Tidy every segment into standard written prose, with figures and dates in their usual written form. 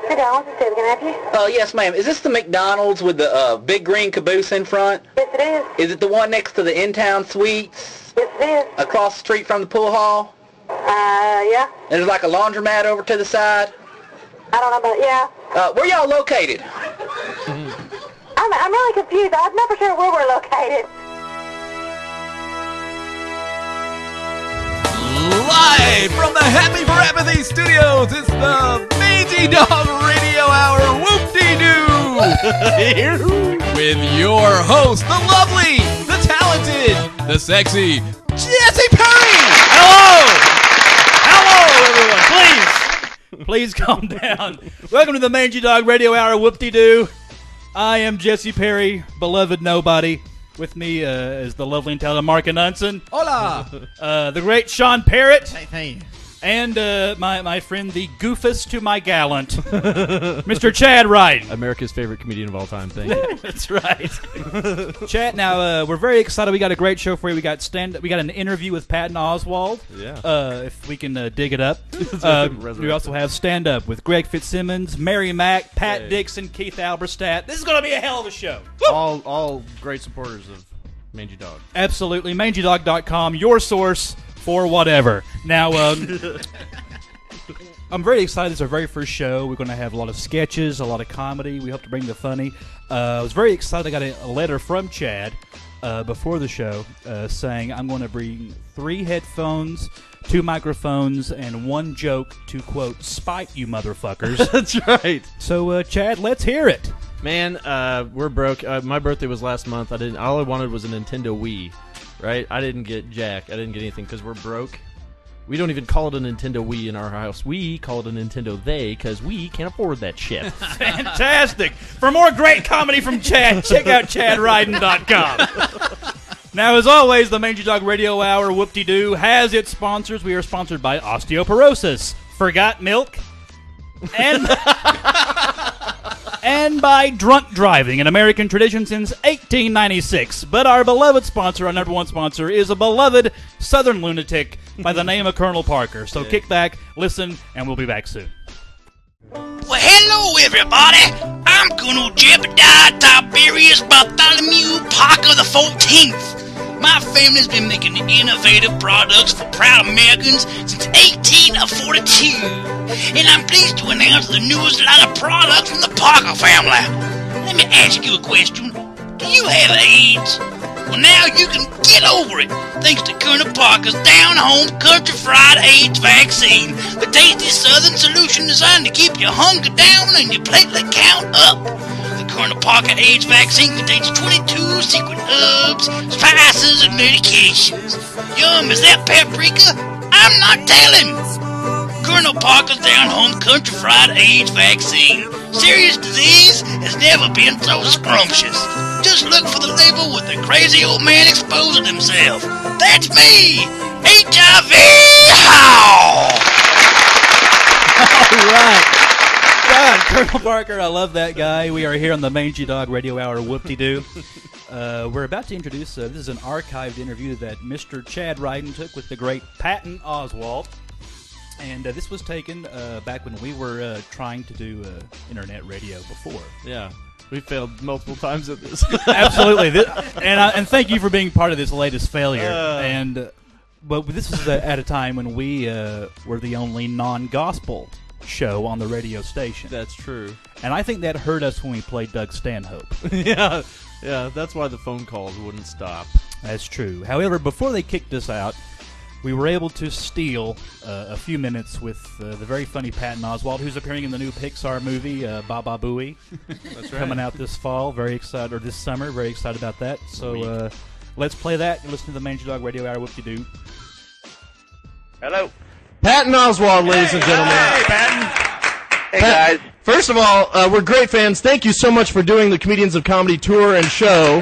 McDonald's, is Debbie, can I help you? Yes, ma'am. Is this the McDonald's with the big green caboose in front? Yes, it is. Is it the one next to the In-Town Suites? Yes, it is. Across the street from the pool hall? Yeah. There's like a laundromat over to the side? I don't know about, yeah. Where y'all located? I'm really confused. I'm never sure where we're located. Live from the Happy for Apathy Studios, it's the Mangy Dog Radio Hour Whoop-de-doo! With your host, the lovely, the talented, the sexy, Jesse Perry! Hello, everyone. Please calm down. Welcome to the Mangy Dog Radio Hour Whoop-de-doo. I am Jesse Perry, beloved nobody. With me is the lovely and talented Mark Anunson. Hola! The great Sean Parrott. Hey. And my friend, the goofus to my gallant, Mr. Chad Wright. America's favorite comedian of all time. Thank you. That's right. Chad, now we're very excited. We got a great show for you. We got an interview with Patton Oswalt. Yeah. If we can dig it up. We also have stand up with Greg Fitzsimmons, Mary Mack, Pat Dixon, Keith Alberstadt. This is going to be a hell of a show. All great supporters of Mangy Dog. Absolutely. MangyDog.com, your source for whatever. Now, I'm very excited. It's our very first show. We're going to have a lot of sketches, a lot of comedy. We hope to bring the funny. I was very excited. I got a letter from Chad before the show saying I'm going to bring 3 headphones, 2 microphones, and 1 joke to, quote, spite you motherfuckers. That's right. So, Chad, let's hear it. Man, we're broke. My birthday was last month. All I wanted was a Nintendo Wii. Right? I didn't get jack. I didn't get anything because we're broke. We don't even call it a Nintendo Wii in our house. We call it a Nintendo They because we can't afford that shit. Fantastic. For more great comedy from Chad, check out ChadRyden.com. Now, as always, the Mangy Dog Radio Hour Whoop-de-Doo has its sponsors. We are sponsored by Osteoporosis, Forgot Milk, and by Drunk Driving, an American tradition since 1896. But our beloved sponsor, our number one sponsor, is a beloved Southern lunatic by the name of Colonel Parker. So kick back, listen, and we'll be back soon. Well, hello, everybody. I'm Colonel Jebediah Tiberius Bartholomew Parker the 14th. My family's been making innovative products for proud Americans since 1842. And I'm pleased to announce the newest line of products from the Parker family. Let me ask you a question. Do you have AIDS? Well, now you can get over it thanks to Colonel Parker's down-home country-fried AIDS vaccine, the tasty southern solution designed to keep your hunger down and your platelet count up. The Colonel Parker AIDS vaccine contains 22 secret herbs, spices, and medications. Yum, is that paprika? I'm not telling. Colonel Parker's down-home country-fried AIDS vaccine. Serious disease has never been so scrumptious. Just look for the label with the crazy old man exposing himself. That's me! HIV! How! All right. God, Colonel Parker, I love that guy. We are here on the Mangy Dog Radio Hour Whoop-de-Doo. We're about to introduce, this is an archived interview that Mr. Chad Ryden took with the great Patton Oswalt. And this was taken back when we were trying to do internet radio before. Yeah. We failed multiple times at this. Absolutely. And thank you for being part of this latest failure. But this was at a time when we were the only non-gospel show on the radio station. That's true. And I think that hurt us when we played Doug Stanhope. Yeah, that's why the phone calls wouldn't stop. That's true. However, before they kicked us out, we were able to steal a few minutes with the very funny Patton Oswalt, who's appearing in the new Pixar movie, Baba Booey. That's right. Coming out this fall. Very excited, or this summer. Very excited about that. So let's play that and listen to the Mangy Dog Radio Hour Whoop-de-Doo. Hello. Patton Oswalt, ladies and gentlemen. Hey, Patton. Hey, guys. First of all, we're great fans. Thank you so much for doing the Comedians of Comedy tour and show.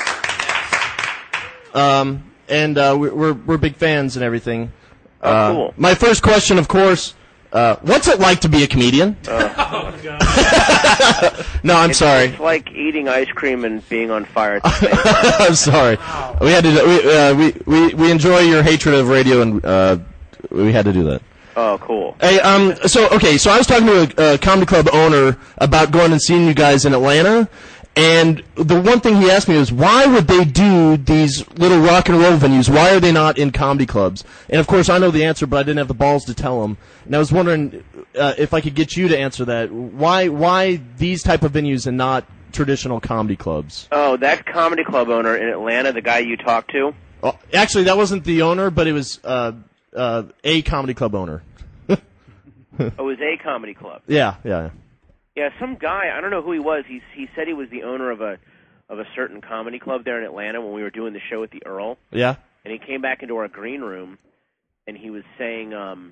Yes. And we're big fans and everything. Cool. My first question, of course, what's it like to be a comedian? Oh, God. No, I'm sorry. It's like eating ice cream and being on fire at the same time. I'm sorry. We had to. We enjoy your hatred of radio, and we had to do that. Oh, cool. Hey, so I was talking to a comedy club owner about going and seeing you guys in Atlanta, and the one thing he asked me was, why would they do these little rock and roll venues? Why are they not in comedy clubs? And of course, I know the answer, but I didn't have the balls to tell him. And I was wondering if I could get you to answer that. Why these type of venues and not traditional comedy clubs? Oh, that comedy club owner in Atlanta, the guy you talked to? Oh, actually, that wasn't the owner, but it was a comedy club owner. Oh, it was a comedy club. Yeah. Yeah, some guy, I don't know who he was. He said he was the owner of a certain comedy club there in Atlanta when we were doing the show at the Earl. Yeah. And he came back into our green room, and he was saying,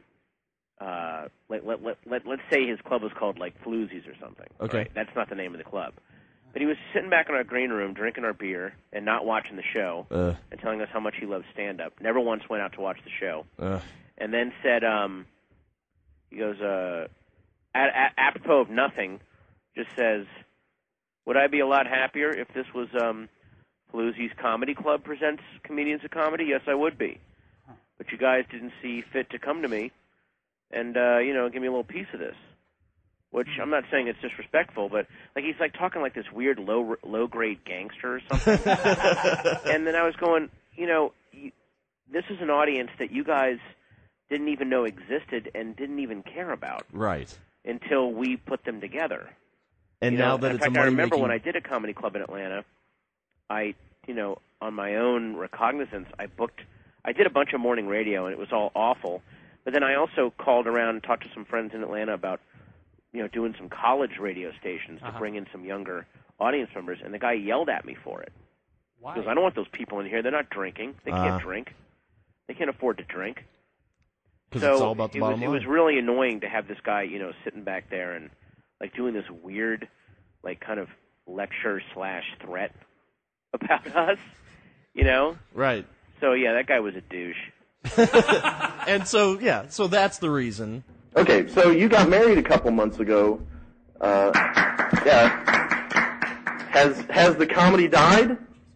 let's say his club was called like Floozies or something. Okay. Right? That's not the name of the club. But he was sitting back in our green room, drinking our beer, and not watching the show, and telling us how much he loves stand-up. Never once went out to watch the show. And then said, he goes, apropos of nothing, just says, would I be a lot happier if this was Floozies Comedy Club presents Comedians of Comedy? Yes, I would be. But you guys didn't see fit to come to me and, give me a little piece of this. Which I'm not saying it's disrespectful, but like he's like talking like this weird low-grade gangster or something. And then I was going, this is an audience that you guys didn't even know existed and didn't even care about. Right. Until we put them together. And now that it's a money-making... I remember when I did a comedy club in Atlanta, I on my own recognizance, I did a bunch of morning radio, and it was all awful. But then I also called around and talked to some friends in Atlanta about doing some college radio stations to bring in some younger audience members, and the guy yelled at me for it. Why? He goes, I don't want those people in here. They're not drinking. They can't drink. They can't afford to drink. Because it's all about the bottom line. It was really annoying to have this guy, sitting back there and, like, doing this weird, like, kind of lecture/threat about us, Right. So, yeah, that guy was a douche. And so that's the reason. Okay, so you got married a couple months ago. Yeah. Has the comedy died?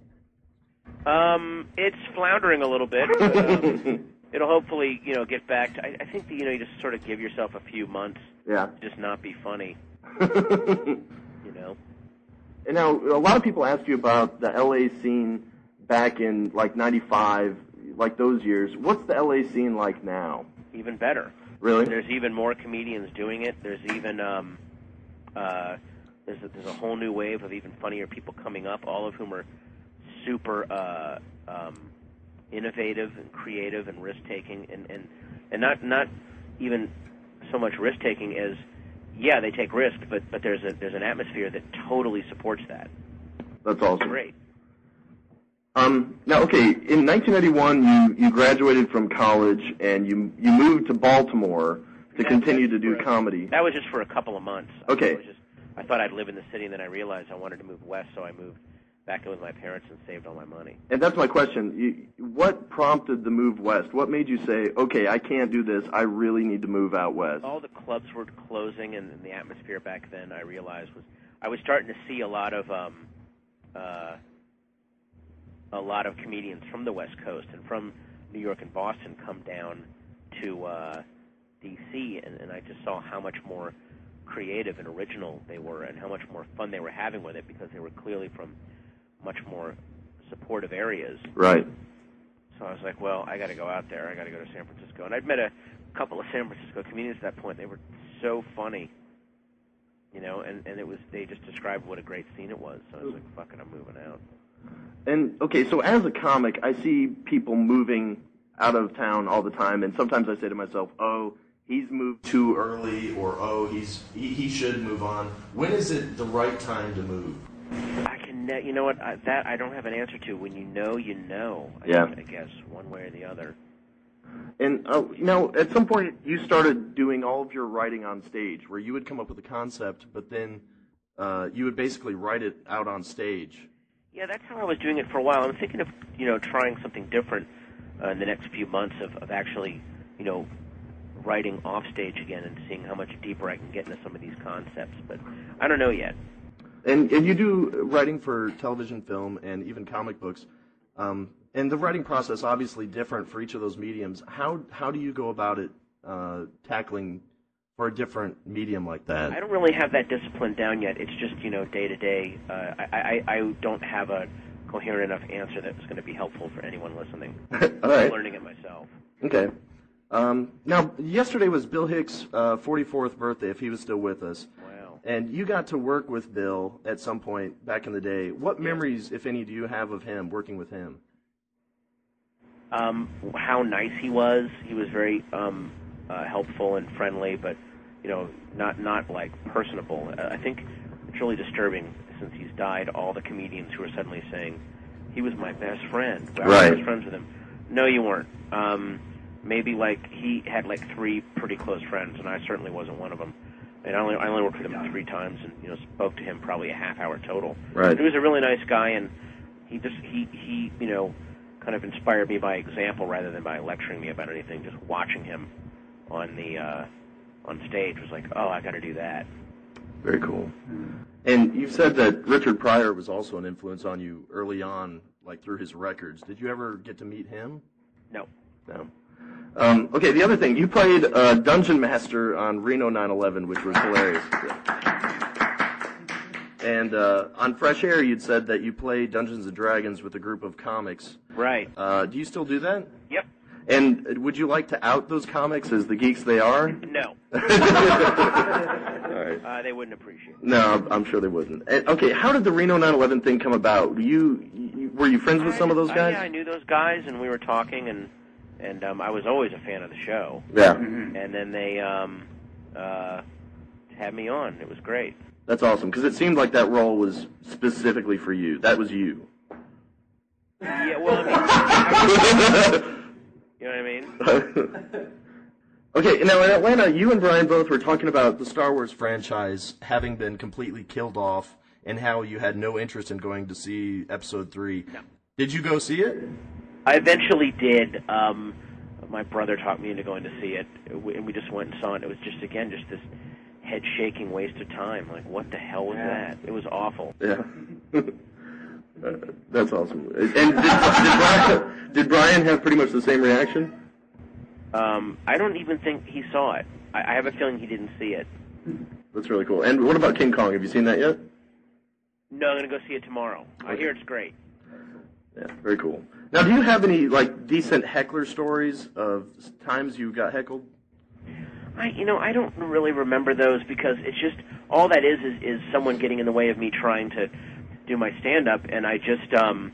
It's floundering a little bit. It'll hopefully, get back to... I think that, you just sort of give yourself a few months. Yeah. To just not be funny. And now, a lot of people ask you about the L.A. scene back in, like, 95, like those years. What's the L.A. scene like now? Even better. Really? There's even more comedians doing it. There's even there's a whole new wave of even funnier people coming up, all of whom are super innovative and creative and risk-taking, and not even so much risk-taking as, yeah, they take risk, but there's an atmosphere that totally supports that. That's awesome. Great. Now, okay, in 1991, you graduated from college and you moved to Baltimore to continue to do comedy. That was just for a couple of months. Okay. I thought I'd live in the city, and then I realized I wanted to move west, so I moved back in with my parents and saved all my money. And that's my question. What prompted the move west? What made you say, okay, I can't do this, I really need to move out west? All the clubs were closing, and the atmosphere back then, I realized, I was starting to see a lot of comedians from the West Coast and from New York and Boston come down to D.C., and I just saw how much more creative and original they were and how much more fun they were having with it because they were clearly from much more supportive areas. Right. So I was like, well, I got to go out there. I got to go to San Francisco. And I'd met a couple of San Francisco comedians at that point. They were so funny, and they just described what a great scene it was. So I was like, fuck it, I'm moving out. And, okay, so as a comic, I see people moving out of town all the time, and sometimes I say to myself, oh, he's moved too early, or, oh, he should move on. When is it the right time to move? You know what, that I don't have an answer to. When you know, Yeah. I guess, one way or the other. And, at some point, you started doing all of your writing on stage, where you would come up with a concept, but then you would basically write it out on stage. Yeah, that's how I was doing it for a while. I'm thinking of, trying something different in the next few months of actually, writing off stage again and seeing how much deeper I can get into some of these concepts. But I don't know yet. And you do writing for television, film, and even comic books. And the writing process obviously different for each of those mediums. How do you go about it tackling for a different medium like that? I don't really have that discipline down yet. It's just, day to day. I don't have a coherent enough answer that's going to be helpful for anyone listening. All right. I'm learning it myself. Okay. Now, yesterday was Bill Hicks' 44th birthday, if he was still with us. Wow. And you got to work with Bill at some point back in the day. What memories, if any, do you have of him, working with him? How nice he was. He was very helpful and friendly, but not like personable. I think it's really disturbing since he's died. All the comedians who are suddenly saying he was my best friend. I was best friends with him. No, you weren't. Maybe he had 3 pretty close friends, and I certainly wasn't one of them. And I only worked with him 3 times, and spoke to him probably a half hour total. Right. He was a really nice guy, and he kind of inspired me by example rather than by lecturing me about anything. Just watching him on stage was like, oh, I got to do that. Very cool. And you've said that Richard Pryor was also an influence on you early on, through his records. Did you ever get to meet him? No. No. Okay, the other thing, you played Dungeon Master on Reno 9/11, which was hilarious. And on Fresh Air, you'd said that you play Dungeons & Dragons with a group of comics. Right. Do you still do that? Yep. And would you like to out those comics as the geeks they are? No. All right. They wouldn't appreciate it. No, I'm sure they wouldn't. And, okay, how did the Reno 9/11 thing come about? Were you friends with some of those guys? Yeah, I knew those guys, and we were talking, and I was always a fan of the show. Yeah. And then they had me on. It was great. That's awesome, because it seemed like that role was specifically for you. That was you. Yeah, well, I mean, you know what I mean? Okay, now in Atlanta, you and Brian both were talking about the Star Wars franchise having been completely killed off and how you had no interest in going to see Episode 3. No. Did you go see it? I eventually did. My brother talked me into going to see it, and we just went and saw it. It was just this head-shaking waste of time. Like, what the hell was that? It was awful. Yeah. That's awesome. And did Brian have pretty much the same reaction? I don't even think he saw it. I have a feeling he didn't see it. That's really cool. And what about King Kong? Have you seen that yet? No, I'm going to go see it tomorrow. Okay. I hear it's great. Yeah, very cool. Now, do you have any, decent heckler stories of times you got heckled? I don't really remember those because it's just, all that is someone getting in the way of me trying to do my stand-up, and I just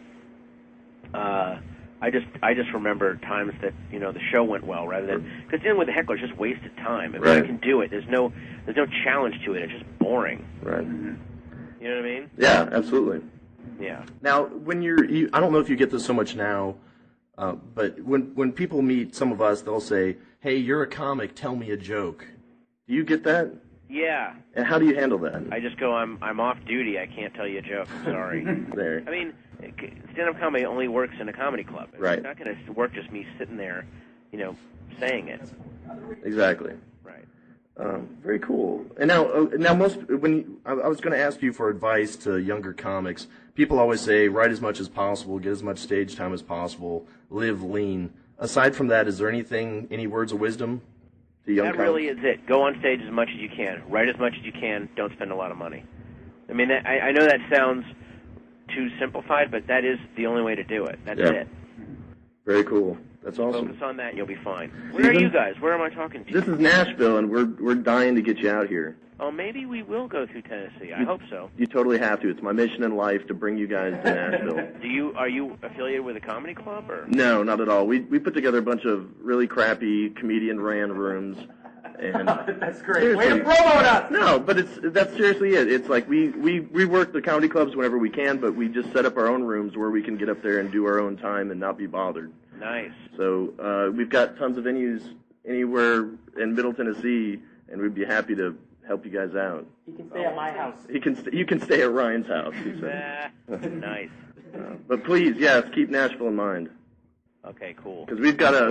remember times that, the show went well rather than, because dealing with a heckler is just wasted time. If I can do it, there's no challenge to it. It's just boring. Right. You know what I mean? Yeah, absolutely. Yeah. Now, when I don't know if you get this so much now, but when people meet some of us, they'll say, hey, you're a comic, tell me a joke. Do you get that? Yeah. And how do you handle that? I just go, I'm off duty, I can't tell you a joke, sorry. There. I mean, stand-up comedy only works in a comedy club. Right. It's not going to work just me sitting there, saying it. Exactly. Right. Very cool. And now I was going to ask you for advice to younger comics. People always say, write as much as possible, get as much stage time as possible, live lean. Aside from that, is there any words of wisdom to young comics? That really is it. Go on stage as much as you can. Write as much as you can. Don't spend a lot of money. I mean, I know that sounds too simplified, but that is the only way to do it. That's it. Very cool. That's awesome. Focus on that, and you'll be fine. Where are you guys? Where am I talking to? This is Nashville, and we're dying to get you out here. Oh, maybe we will go through Tennessee. I hope so. You totally have to. It's my mission in life to bring you guys to Nashville. Are you affiliated with a comedy club or? No, not at all. We put together a bunch of really crappy comedian-ran rooms. And that's great. Way to promote us! No, but that's seriously it. It's like we work the comedy clubs whenever we can, but we just set up our own rooms where we can get up there and do our own time and not be bothered. Nice. So we've got tons of venues anywhere in Middle Tennessee, and we'd be happy to help you guys out. You can stay at my house. You can stay at Ryan's house. He said. Nice. But please, yes, keep Nashville in mind. Okay, cool. Because we've got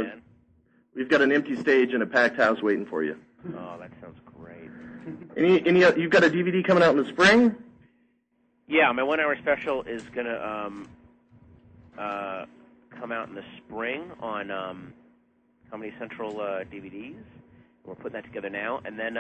an empty stage and a packed house waiting for you. Oh, that sounds great. You've got a DVD coming out in the spring? Yeah, my 1 hour special is gonna come out in the spring on Comedy Central DVDs. We're putting that together now, and then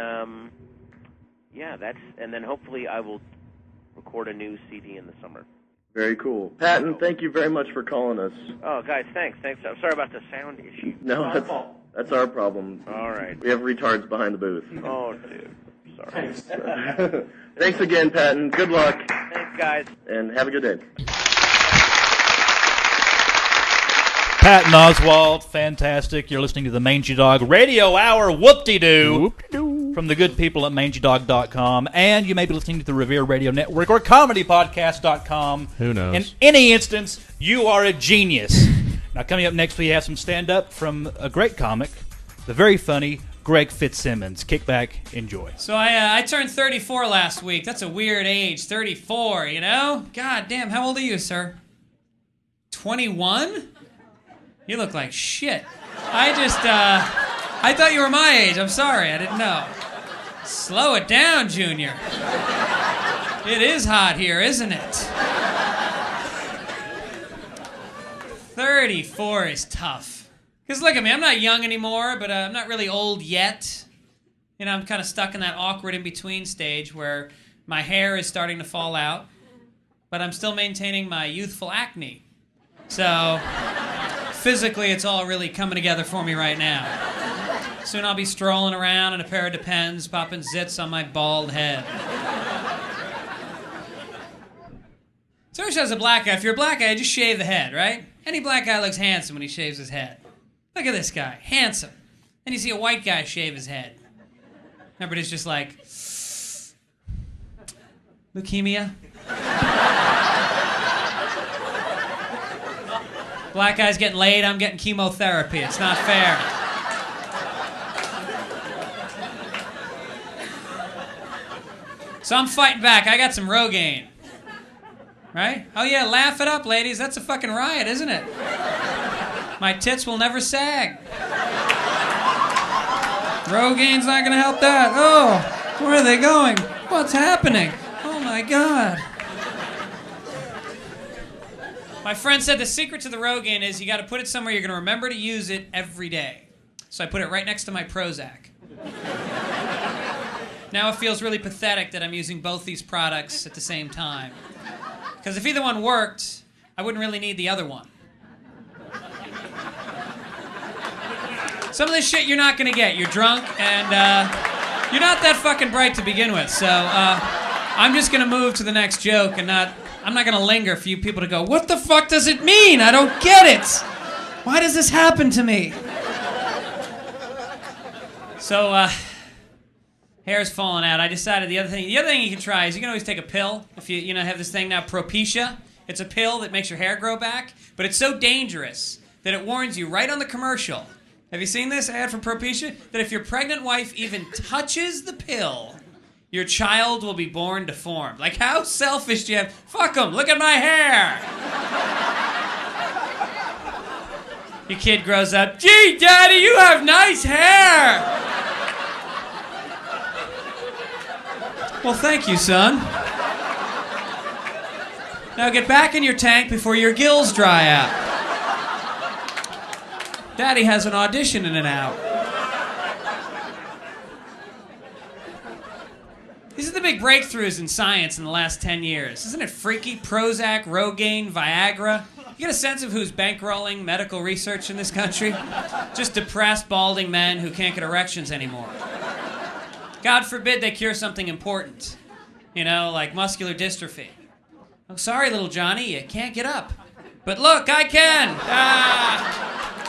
and then hopefully I will record a new CD in the summer. Very cool. Patton, thank you very much for calling us. Oh, guys, thanks. I'm sorry about the sound issue. No, that's our problem. All right. We have retards behind the booth. Oh, dude. Sorry. Thanks again, Patton. Good luck. Thanks, guys. And have a good day. Patton Oswalt, fantastic. You're listening to the Mangy Dog Radio Hour. Whoop-de-doo. From the good people at mangydog.com. And you may be listening to the Revere Radio Network or comedypodcast.com. Who knows? In any instance, you are a genius. Now, coming up next, we have some stand-up from a great comic, the very funny Greg Fitzsimmons. Kick back, enjoy. So I turned 34 last week. That's a weird age, 34, you know? God damn, how old are you, sir? 21? You look like shit. I thought you were my age. I'm sorry, I didn't know. Slow it down, Junior. It is hot here, isn't it? 34 is tough. Because look at me, I'm not young anymore, but I'm not really old yet. You know, I'm kind of stuck in that awkward in-between stage where my hair is starting to fall out, but I'm still maintaining my youthful acne. So, physically, it's all really coming together for me right now. Soon I'll be strolling around in a pair of Depends, popping zits on my bald head. So always as a black guy, if you're a black guy, just shave the head, right? Any black guy looks handsome when he shaves his head. Look at this guy, handsome. Then you see a white guy shave his head. Everybody's just like, leukemia? Black guy's getting laid, I'm getting chemotherapy. It's not fair. So I'm fighting back. I got some Rogaine. Right? Oh yeah, laugh it up, ladies. That's a fucking riot, isn't it? My tits will never sag. Rogaine's not gonna help that. Oh, where are they going? What's happening? Oh my God. My friend said the secret to the Rogaine is you got to put it somewhere you're going to remember to use it every day. So I put it right next to my Prozac. Now it feels really pathetic that I'm using both these products at the same time. Because if either one worked, I wouldn't really need the other one. Some of this shit you're not going to get. You're drunk and you're not that fucking bright to begin with. So I'm just going to move to the next joke and I'm not going to linger for you people to go, what the fuck does it mean? I don't get it. Why does this happen to me? So, hair's falling out. I decided the other thing you can try is you can always take a pill. If you have this thing now, Propecia. It's a pill that makes your hair grow back, but it's so dangerous that it warns you right on the commercial. Have you seen this ad for Propecia? That if your pregnant wife even touches the pill, your child will be born deformed. Like, how selfish do you have? Fuck them, look at my hair! Your kid grows up, gee, Daddy, you have nice hair! Well, thank you, son. Now get back in your tank before your gills dry out. Daddy has an audition in an hour. These are the big breakthroughs in science in the last 10 years. Isn't it freaky? Prozac, Rogaine, Viagra. You get a sense of who's bankrolling medical research in this country? Just depressed, balding men who can't get erections anymore. God forbid they cure something important. You know, like muscular dystrophy. Oh, sorry, little Johnny, you can't get up. But look, I can! Ah!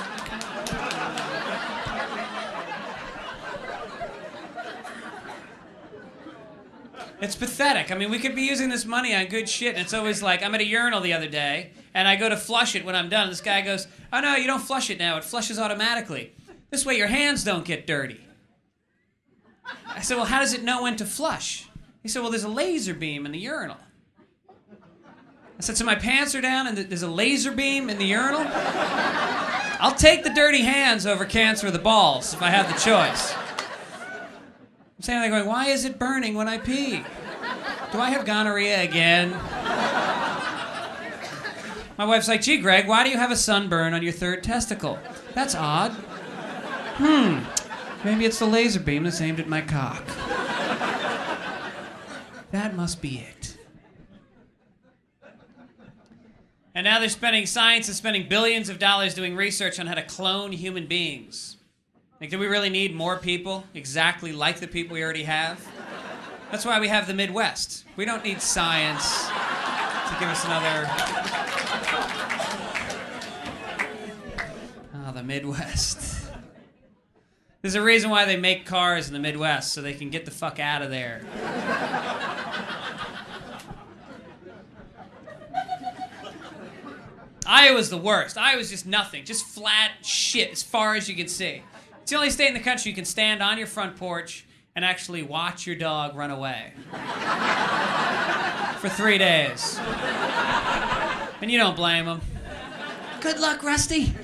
It's pathetic. I mean, we could be using this money on good shit, and it's always like, I'm at a urinal the other day, and I go to flush it when I'm done. This guy goes, oh no, you don't flush it now. It flushes automatically. This way your hands don't get dirty. I said, well, how does it know when to flush? He said, well, there's a laser beam in the urinal. I said, so my pants are down and there's a laser beam in the urinal? I'll take the dirty hands over cancer of the balls if I have the choice. I'm saying, they're going, why is it burning when I pee? Do I have gonorrhea again? My wife's like, gee, Greg, why do you have a sunburn on your third testicle? That's odd. Maybe it's the laser beam that's aimed at my cock. That must be it. And now science is spending billions of dollars doing research on how to clone human beings. Like, do we really need more people exactly like the people we already have? That's why we have the Midwest. We don't need science to give us another... Oh, the Midwest. There's a reason why they make cars in the Midwest, so they can get the fuck out of there. Iowa's the worst. Iowa's just nothing. Just flat shit as far as you can see. It's the only state in the country you can stand on your front porch and actually watch your dog run away. For 3 days. And you don't blame them. Good luck, Rusty.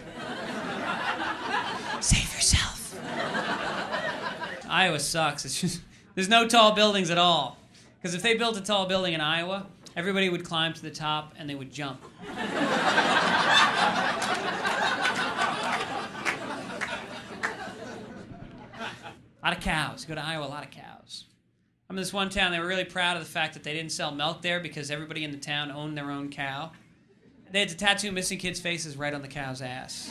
Save yourself. Iowa sucks. It's just, there's no tall buildings at all. Because if they built a tall building in Iowa, everybody would climb to the top and they would jump. A lot of cows. Go to Iowa, a lot of cows. I'm in this one town, they were really proud of the fact that they didn't sell milk there because everybody in the town owned their own cow. They had to tattoo missing kids' faces right on the cow's ass.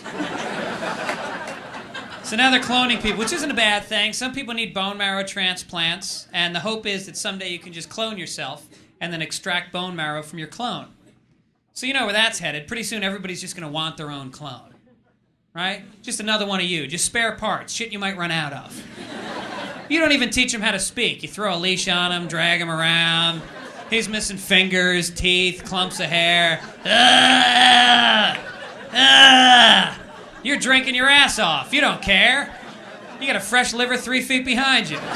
So now they're cloning people, which isn't a bad thing. Some people need bone marrow transplants, and the hope is that someday you can just clone yourself and then extract bone marrow from your clone. So you know where that's headed. Pretty soon everybody's just going to want their own clone. Right? Just another one of you. Just spare parts. Shit you might run out of. You don't even teach him how to speak. You throw a leash on him, drag him around. He's missing fingers, teeth, clumps of hair. You're drinking your ass off. You don't care. You got a fresh liver 3 feet behind you.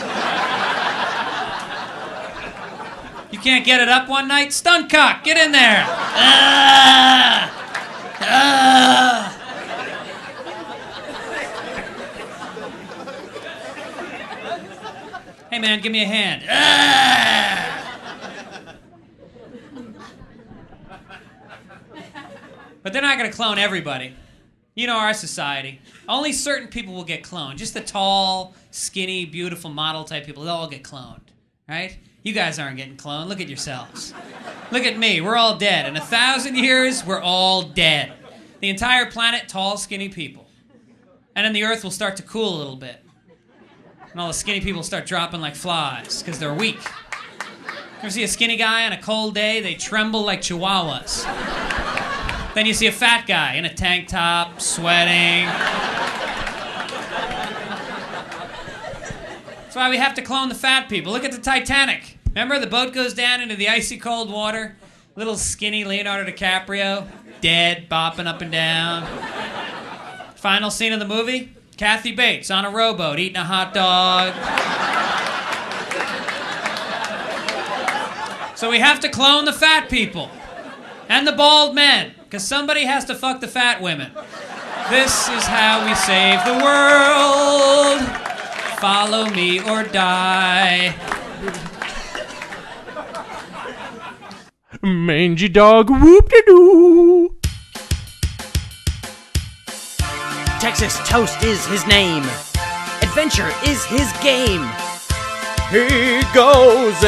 You can't get it up one night? Stunt cock, get in there. Hey man, give me a hand. But they're not going to clone everybody. You know our society. Only certain people will get cloned. Just the tall, skinny, beautiful model type people, they'll all get cloned. Right? You guys aren't getting cloned. Look at yourselves. Look at me. We're all dead. In 1,000 years, we're all dead. The entire planet, tall, skinny people. And then the Earth will start to cool a little bit. And all the skinny people start dropping like flies because they're weak. You ever see a skinny guy on a cold day? They tremble like chihuahuas. Then you see a fat guy in a tank top, sweating. That's why we have to clone the fat people. Look at the Titanic. Remember, the boat goes down into the icy cold water? Little skinny Leonardo DiCaprio, dead, bopping up and down. Final scene of the movie? Kathy Bates on a rowboat eating a hot dog. So we have to clone the fat people. And the bald men. Because somebody has to fuck the fat women. This is how we save the world. Follow me or die. Mangy dog, whoop-de-doo. Texas Toast is his name. Adventure is his game. He goes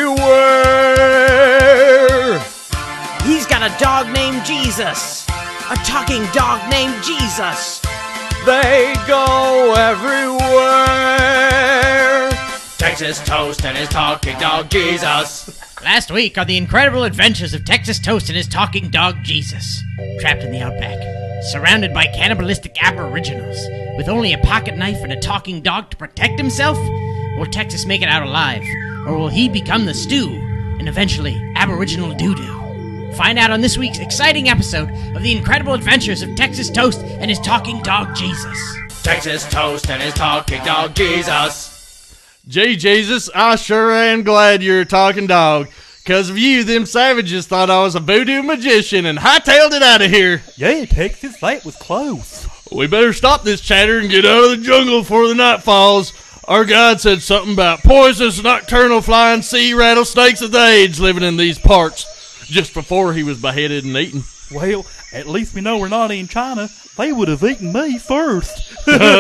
everywhere. He's got a dog named Jesus. A talking dog named Jesus. They go everywhere. Texas Toast and his talking dog Jesus. Last week on the incredible adventures of Texas Toast and his talking dog Jesus. Trapped in the outback, surrounded by cannibalistic aboriginals, with only a pocket knife and a talking dog to protect himself? Will Texas make it out alive? Or will he become the stew, and eventually aboriginal doo-doo? Find out on this week's exciting episode of the incredible adventures of Texas Toast and his talking dog Jesus. Texas Toast and his talking dog Jesus. Gee, Jesus, I sure am glad you're a talking dog. Because of you, them savages thought I was a voodoo magician and hightailed it out of here. Yeah, Texas, that was close. We better stop this chatter and get out of the jungle before the night falls. Our guide said something about poisonous nocturnal flying sea rattlesnakes of the age living in these parts just before he was beheaded and eaten. Well, At least we know we're not in China. They would have eaten me first.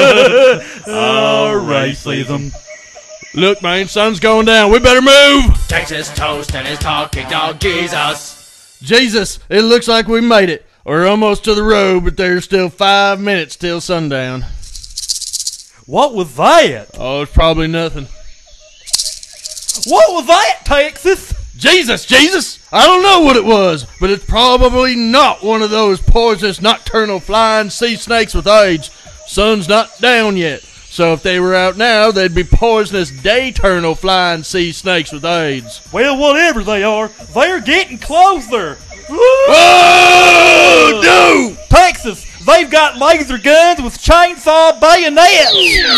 Racism. Look, man, sun's going down. We better move. Texas Toast and his talking dog Jesus. Jesus, it looks like we made it. We're almost to the road, but there's still 5 minutes till sundown. What was that? Oh, it's probably nothing. What was that, Texas? Jesus! I don't know what it was, but it's probably not one of those poisonous nocturnal flying sea snakes with AIDS. Sun's not down yet, so if they were out now, they'd be poisonous dayturnal flying sea snakes with AIDS. Well, whatever they are, they're getting closer. Whoa! No! Texas, they've got laser guns with chainsaw bayonets.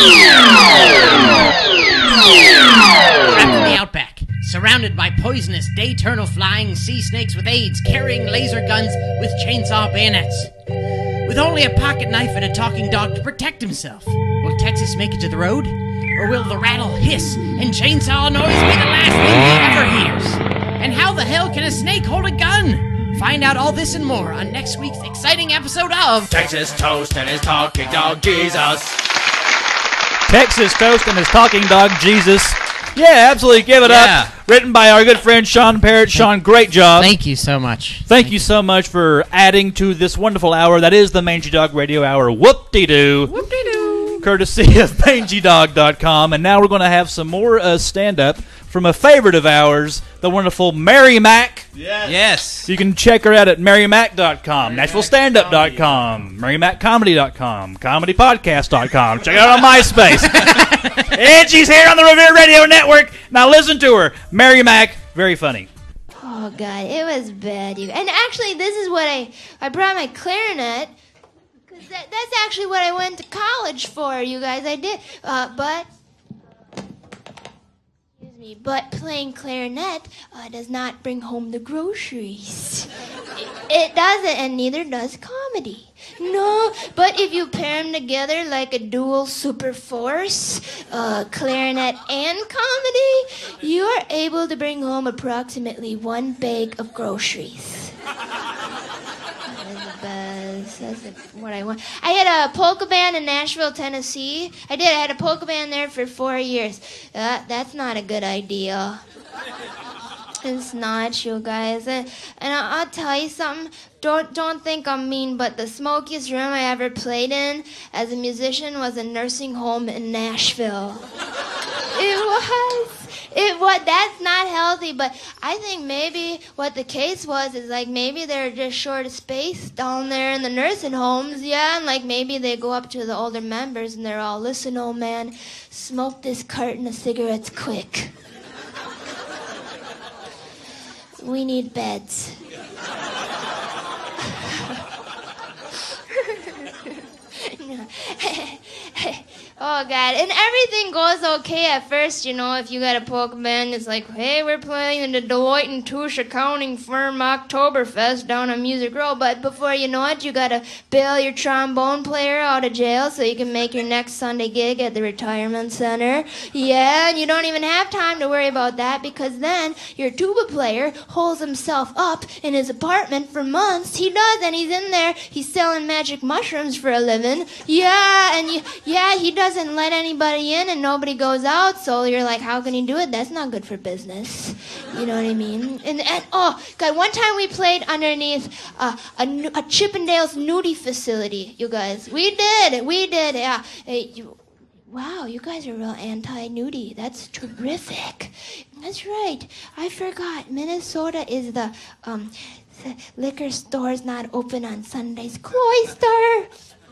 Trapped in the outback, surrounded by poisonous dayturnal flying sea snakes with AIDS, carrying laser guns with chainsaw bayonets. With only a pocket knife and a talking dog to protect himself, will Texas make it to the road? Or will the rattle, hiss, and chainsaw noise be the last thing he ever hears? And how the hell can a snake hold a gun? Find out all this and more on next week's exciting episode of Texas Toast and his talking dog Jesus. Texas Toast and his talking dog Jesus. Yeah, absolutely. Give it up. Written by our good friend Sean Parrott. Sean, great job. Thank you so much. Thank you so much for adding to this wonderful hour that is the Mangy Dog Radio Hour. Whoop-de-doo. Whoop-de-doo. Courtesy of mangydog.com. And now we're going to have some more stand-up from a favorite of ours, the wonderful Mary Mac. Yes. You can check her out at marymac.com, NashvilleStandUp.com, MaryMacComedy.com, ComedyPodcast.com. Check it out on MySpace. And she's here on the Revere Radio Network. Now listen to her. Mary Mac, very funny. Oh, God, it was bad. And actually, this is what I brought my clarinet, because that's actually what I went to college for, you guys. I did, but playing clarinet does not bring home the groceries. It doesn't, and neither does comedy. No, but if you pair them together like a dual super force, clarinet and comedy, you are able to bring home approximately 1 bag of groceries. That's what I want. I had a polka band in Nashville, Tennessee. I had a polka band there for 4 years. That's not a good idea. It's not, you guys. And I'll tell you something. Don't think I'm mean, but the smokiest room I ever played in as a musician was a nursing home in Nashville. It was. That's not healthy, but I think maybe what the case was is like maybe they're just short of space down there in the nursing homes, yeah, and like maybe they go up to the older members and they're all, listen, old man, smoke this carton of cigarettes quick. We need beds. Oh, God. And everything goes okay at first, you know, if you got a polka band. It's like, hey, we're playing in the Deloitte and Touche accounting firm Oktoberfest down on Music Row. But before you know it, you got to bail your trombone player out of jail so you can make your next Sunday gig at the retirement center. Yeah, and you don't even have time to worry about that because then your tuba player holds himself up in his apartment for months. He does, and he's in there. He's selling magic mushrooms for a living. Yeah, and he doesn't let anybody in and nobody goes out, so you're like, how can he do it? That's not good for business. You know what I mean? And oh, God, one time we played underneath a Chippendales nudie facility, you guys. We did, yeah. Wow, you guys are real anti-nudie. That's terrific. That's right. I forgot. Minnesota is the liquor store's not open on Sundays. Cloister!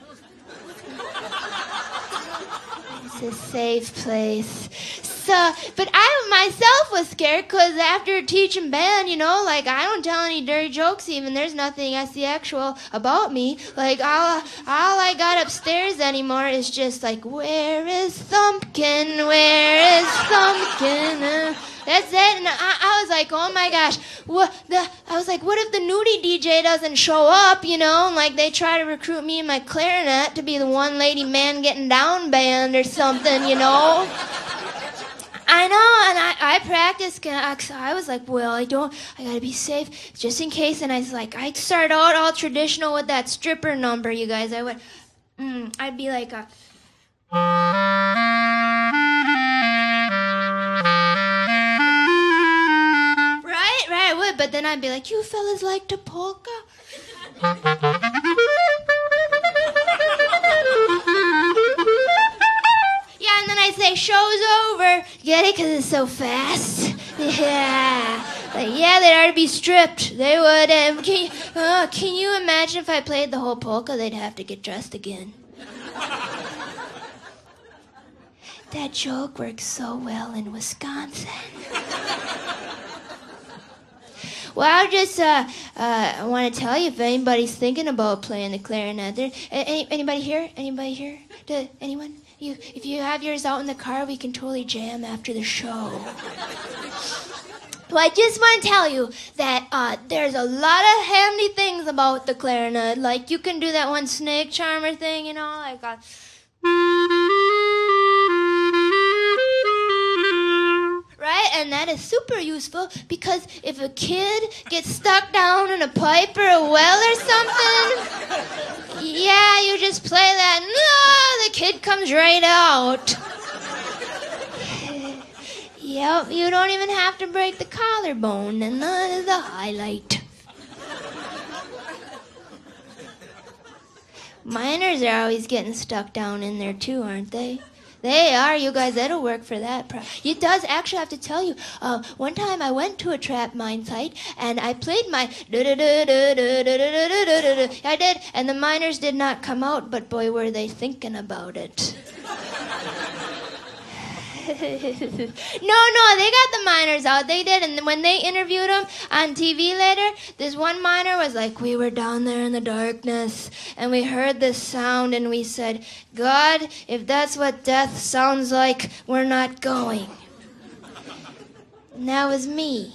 It's a safe place. So, but I myself was scared because after teaching band, you know, like I don't tell any dirty jokes even. There's nothing sexual about me. Like all I got upstairs anymore is just like, where is Thumpkin? Where is Thumpkin? That's it. And I was like, oh my gosh. I was like, what if the nudie DJ doesn't show up, you know? And like they try to recruit me and my clarinet to be the one lady man getting down band or something, you know? I know, and I practice. I was like, well, I gotta be safe just in case. And I was like, I started out all traditional with that stripper number, you guys. I would, I'd be like, right, I would. But then I'd be like, you fellas like to polka? Yeah, and then I'd say, show's over. Get it? Because it's so fast. Yeah. Like, yeah, they'd already be stripped. They would. Can you imagine if I played the whole polka? They'd have to get dressed again. That joke works so well in Wisconsin. Well, I just I want to tell you, if anybody's thinking about playing the clarinet, anybody here? Anybody here? Anyone? If you have yours out in the car, we can totally jam after the show. Well, I just want to tell you that there's a lot of handy things about the clarinet. Like, you can do that one snake charmer thing, you know, like right? And that is super useful because if a kid gets stuck down in a pipe or a well or something, yeah, you just play that, no, the kid comes right out. Yep, you don't even have to break the collarbone, and that is the highlight. Miners are always getting stuck down in there too, aren't they? They are, you guys. That'll work for that. It does. Actually, I have to tell you, one time I went to a trap mine site, and I played my I did, and the miners did not come out, but boy, were they thinking about it. No, they got the miners out. They did, and when they interviewed them on TV later, this one miner was like, we were down there in the darkness, and we heard this sound, and we said, God, if that's what death sounds like, we're not going. And that was me.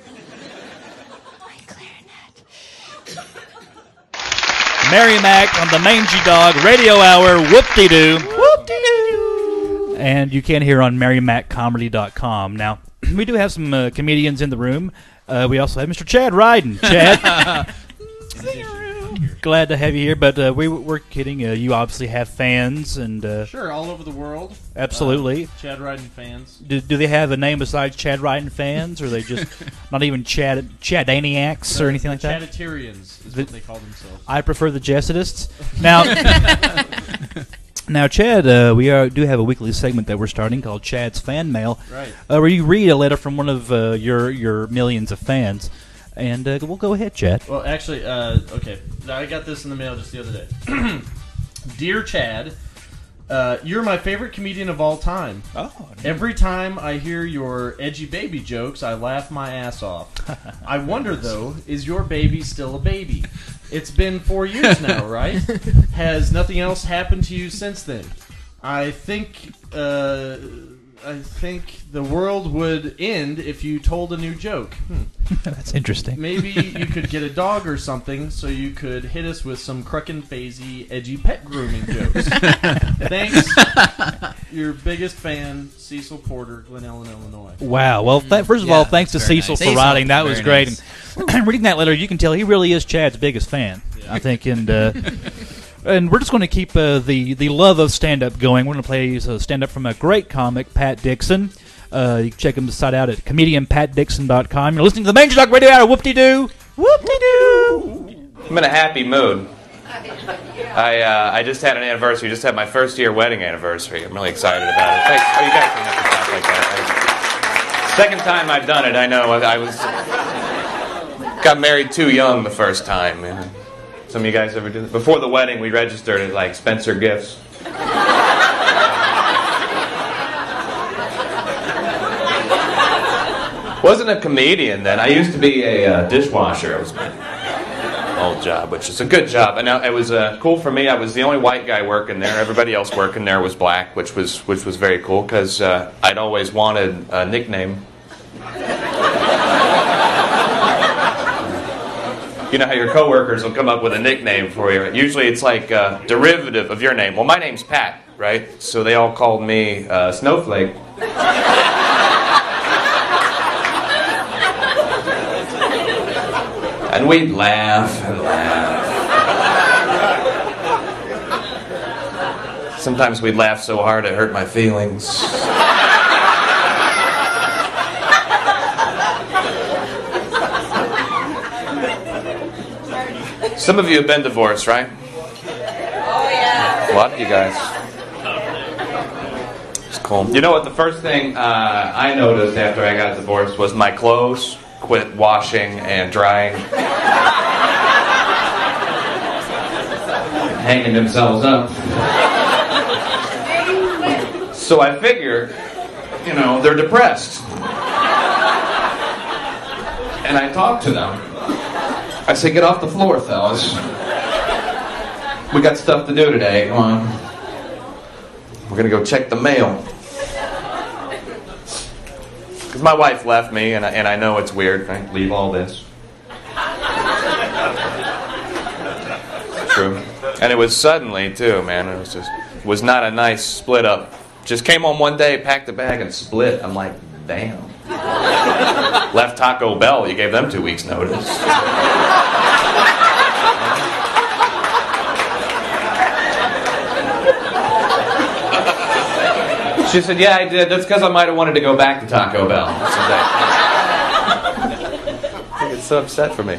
My clarinet. Mary Mac on the Mangy Dog Radio Hour. Whoop-de-doo. Whoop-de-doo. And you can hear on MaryMacComedy.com. Now, we do have some comedians in the room. We also have Mr. Chad Ryden. Chad, glad to have you here, but we're kidding. You obviously have fans. And sure, all over the world. Absolutely. Chad Ryden fans. Do they have a name besides Chad Ryden fans, or are they just not even Chadaniacs or anything like that? Chadatarians is what they call themselves. I prefer the Jesuitists. Now, Chad, we do have a weekly segment that we're starting called Chad's Fan Mail, right? Where you read a letter from one of your millions of fans, and we'll go ahead, Chad. Well, actually, okay, I got this in the mail just the other day. Dear Chad, you're my favorite comedian of all time. Oh, every time I hear your edgy baby jokes, I laugh my ass off. I wonder, though, is your baby still a baby? It's been 4 years now, right? Has nothing else happened to you since then? I think the world would end if you told a new joke. That's interesting. Maybe you could get a dog or something so you could hit us with some Krucken Fazy edgy pet grooming jokes. Thanks. Your biggest fan, Cecil Porter, Glen Ellen, Illinois. Wow. Well, first of all, thanks to Cecil for writing. That was great. Nice. And reading that letter, you can tell he really is Chad's biggest fan, I think. And we're just going to keep the love of stand-up going. We're going to play stand-up from a great comic, Pat Dixon. You can check him site out at comedianpatdixon.com. You're listening to the Mangy Dog Radio Hour. Whoop-de-doo. Whoop-de-doo. I'm in a happy mood. I just had an anniversary. Just had my first year wedding anniversary. I'm really excited about it. Thanks. Oh, you guys don't have to talk like that. Second time I've done it. I know. Got married too young the first time. You know. Some of you guys ever do that? Before the wedding, we registered at like Spencer Gifts. Wasn't a comedian then. I used to be a dishwasher. It was my old job, which is a good job. And it was cool for me. I was the only white guy working there. Everybody else working there was black, which was very cool because I'd always wanted a nickname. You know how your coworkers will come up with a nickname for you. Usually it's like a derivative of your name. Well, my name's Pat, right? So they all called me Snowflake. And we'd laugh and laugh. Sometimes we'd laugh so hard it hurt my feelings. Some of you have been divorced, right? Oh, yeah. A lot of you guys. It's cool. You know what? The first thing I noticed after I got divorced was my clothes quit washing and drying. Hanging themselves up. So I figure, you know, they're depressed. And I talked to them. I said, get off the floor, fellas. We got stuff to do today. Come on. We're going to go check the mail. Because my wife left me, and I know it's weird. I leave all this. It's true. And it was suddenly, too, man. It was not a nice split up. Just came home one day, packed a bag, and split. I'm like, damn. Left Taco Bell. You gave them 2 weeks' notice. She said, yeah, I did. That's because I might have wanted to go back to Taco Bell. I get so upset for me.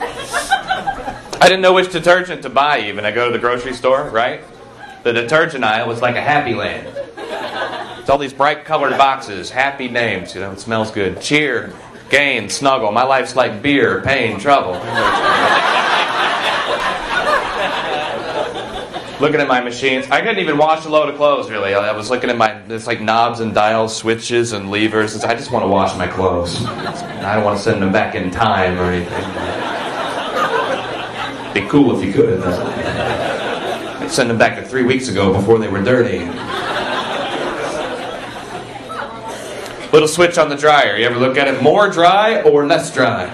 I didn't know which detergent to buy even. I go to the grocery store, right? The detergent aisle was like a happy land. It's all these bright colored boxes, happy names, you know, it smells good. Cheer, gain, snuggle. My life's like beer, pain, trouble. Looking at my machines. I couldn't even wash a load of clothes, really. I was looking at it's like knobs and dials, switches and levers. I just want to wash my clothes. I don't want to send them back in time or anything. It'd be cool if you could. I'd send them back to 3 weeks ago before they were dirty. Little switch on the dryer. You ever look at it more dry or less dry?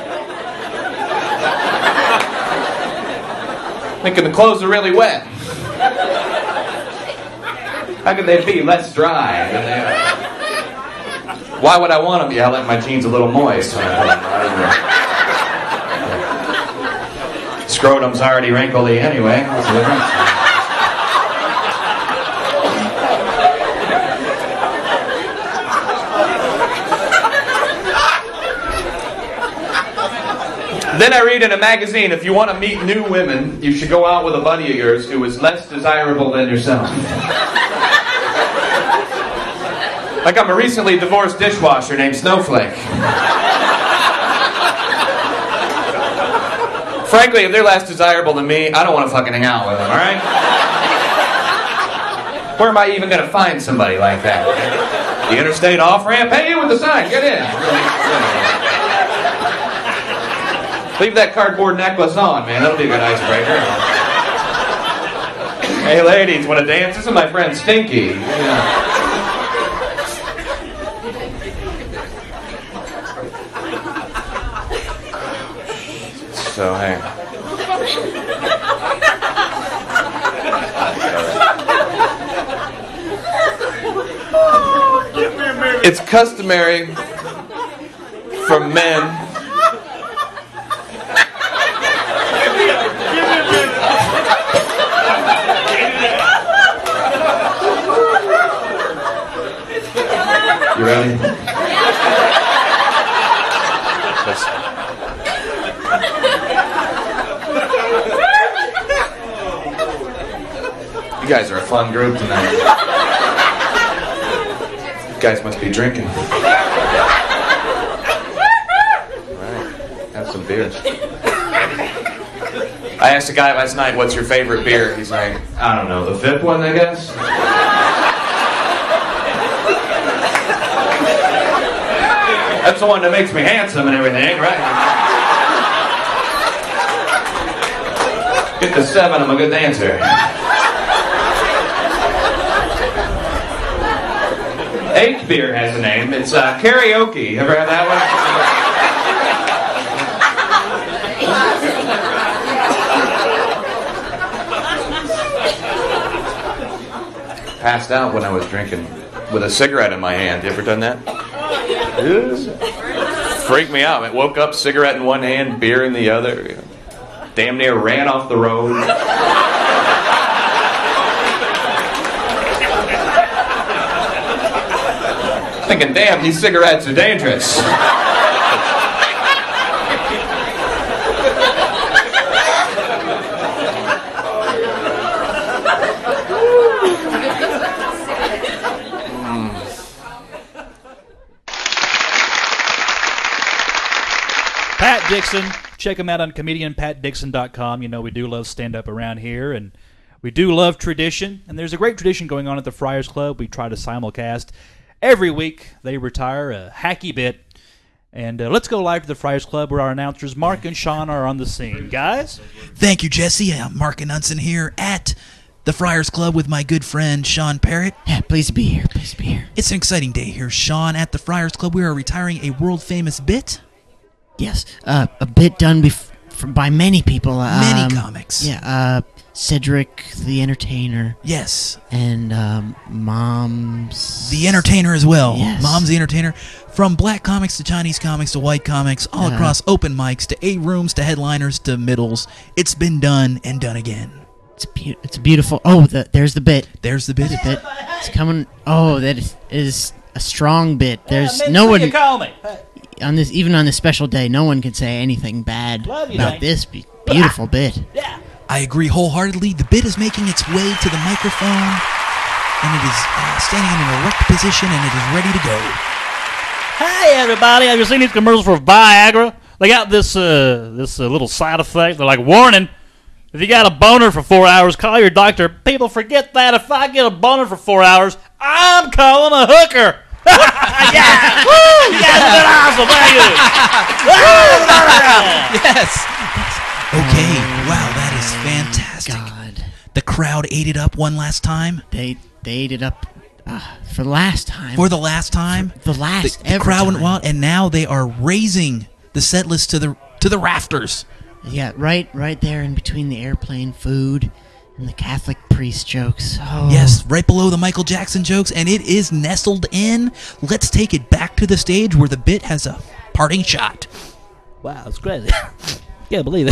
Thinking the clothes are really wet. How could they be less dry than they are? Why would I want them? Yeah, I like my jeans a little moist. Scrotum's already wrinkly anyway. What's the difference? Then I read in a magazine, if you want to meet new women, you should go out with a buddy of yours who is less desirable than yourself. Like I'm a recently divorced dishwasher named Snowflake. Frankly, if they're less desirable than me, I don't want to fucking hang out with them, alright? Where am I even going to find somebody like that? The interstate off-ramp? Hey, you with the sign, get in. Leave that cardboard necklace on, man. That'll be a good icebreaker. Hey, ladies, want to dance? This is my friend Stinky. Yeah. So, hey. It's customary for men You ready? You guys are a fun group tonight. You guys must be drinking. Alright, have some beers. I asked a guy last night, what's your favorite beer? He's like, I don't know, the fifth one, I guess? That's the one that makes me handsome and everything, right? Get the 7, I'm a good dancer. 8th beer has a name. It's karaoke. Ever had that one? Passed out when I was drinking with a cigarette in my hand. You ever done that? freaked me out. I woke up, cigarette in one hand, beer in the other. Damn near ran off the road. Thinking, damn, these cigarettes are dangerous. Pat Dixon. Check him out on comedianpatdixon.com. You know we do love stand-up around here, and we do love tradition. And there's a great tradition going on at the Friars Club. We try to simulcast. Every week, they retire a hacky bit. And let's go live to the Friars Club where our announcers, Mark and Sean, are on the scene. Guys? Thank you, Jesse. I'm Mark Anunson here at the Friars Club with my good friend, Sean Parrott. Yeah, pleased to be here. Pleased to be here. It's an exciting day here, Sean. At the Friars Club, we are retiring a world-famous bit. Yes, a bit done by many people. Many comics. Yeah, Cedric the Entertainer. Yes. And Mom's... The Entertainer as well. Yes. Mom's the Entertainer. From black comics to Chinese comics to white comics, all across open mics to A-rooms to headliners to middles. It's been done and done again. It's beautiful. Oh, there's the bit. There's the bit. It's coming. Oh, that is a strong bit. There's Yeah, no one... you call me. On this, even on this special day, no one can say anything bad about this beautiful bit. Yeah. I agree wholeheartedly. The bit is making its way to the microphone, and it is standing in an erect position, and it is ready to go. Hey, everybody. Have you seen these commercials for Viagra? They got this little side effect. They're like, warning, if you got a boner for 4 hours, call your doctor. People forget that. If I get a boner for 4 hours, I'm calling a hooker. Yeah! Woo! You guys have been awesome. Thank you. Yes. Okay. Wow, that is fantastic. God. The crowd ate it up one last time. They ate it up for the last time. For the last time. The last. The crowd went wild, and now they are raising the set list to the rafters. Yeah, right there in between the airplane food and the Catholic priest jokes. Oh. Yes, right below the Michael Jackson jokes, and it is nestled in. Let's take it back to the stage where the bit has a parting shot. Wow, it's crazy. Can't believe it.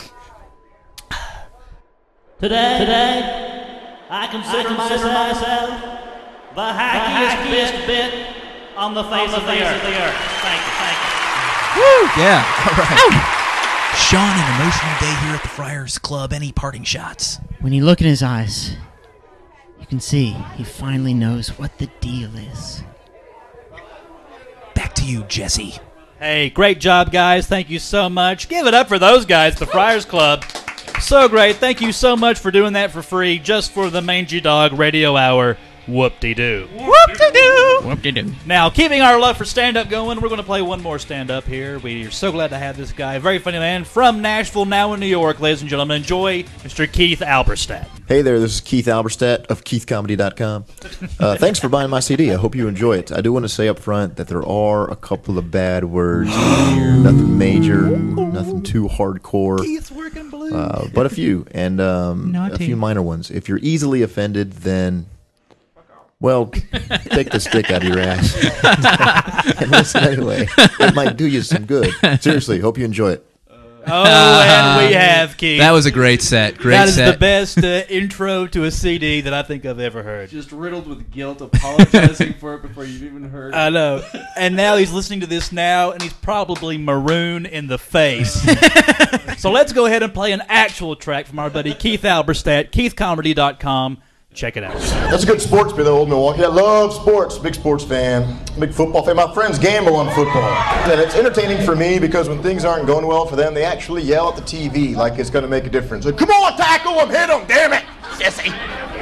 Today, I consider myself the hackiest bit on the face of the earth. Thank you. Woo! Yeah, all right. Sean, an emotional day here at the Friars Club. Any parting shots? When you look in his eyes, you can see he finally knows what the deal is. Back to you, Jesse. Hey, great job, guys. Thank you so much. Give it up for those guys, the Friars Club. So great. Thank you so much for doing that for free, just for the Mangy Dog Radio Hour. Whoop-de-doo. Whoop-de-doo. Whoop-de-doo. Now, keeping our love for stand-up going, we're going to play one more stand-up here. We're so glad to have this guy. Very funny man from Nashville, now in New York. Ladies and gentlemen, enjoy Mr. Keith Alberstadt. Hey there, this is Keith Alberstadt of KeithComedy.com. Thanks for buying my CD. I hope you enjoy it. I do want to say up front that there are a couple of bad words in here. Nothing major, nothing too hardcore. Keith's working blue. But a few, and a few minor ones. If you're easily offended, then... well, take the stick out of your ass and listen anyway. It might do you some good. Seriously, hope you enjoy it. Oh, and we have Keith. That was a great set. That is the best intro to a CD that I think I've ever heard. Just riddled with guilt, apologizing for it before you've even heard it. I know. And now he's listening to this now, and he's probably maroon in the face. So let's go ahead and play an actual track from our buddy Keith Alberstadt, KeithComedy.com. Check it out. That's a good sports bit, old Milwaukee. I love sports. Big sports fan. Big football fan. My friends gamble on football. And it's entertaining for me because when things aren't going well for them, they actually yell at the TV like it's going to make a difference. Like, come on, tackle him, hit him, damn it, sissy.